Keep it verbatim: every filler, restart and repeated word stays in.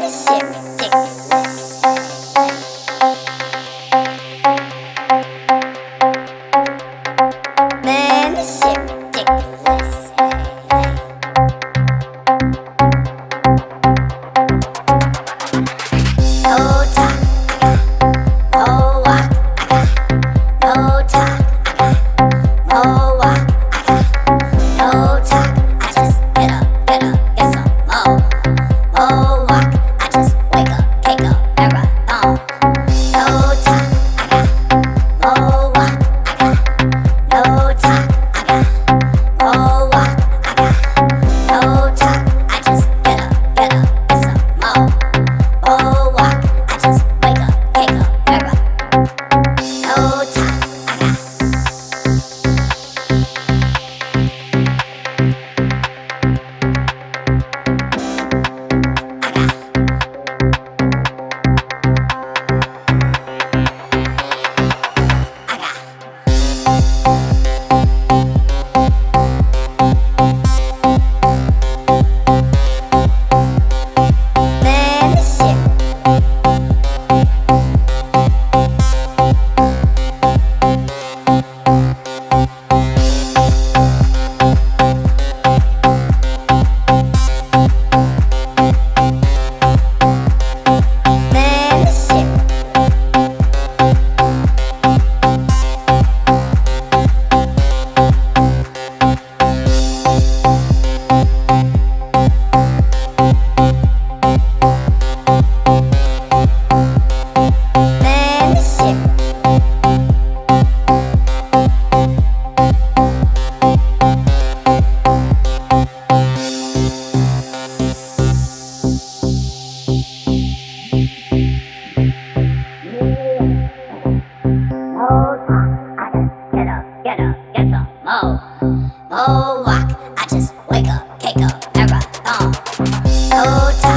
this shit ridiculous. Man, this shit ridiculous. No talk, I got no walk, I got no talk, I got no walk, I got no talk. I just get up, get up, get some more. More walk, I just wake up, cake up, marathon. No talk, I got more walk, I got no talk, I got more walk, I got no talk. I just get up, get up, get some more. More walk, I just wake up, cake up, marathon. No talk, I got man, this shit. Man, this shit. Man, this shit. Get up, get up, get some more. More walk, I just wake up, cake up, marathon. No time.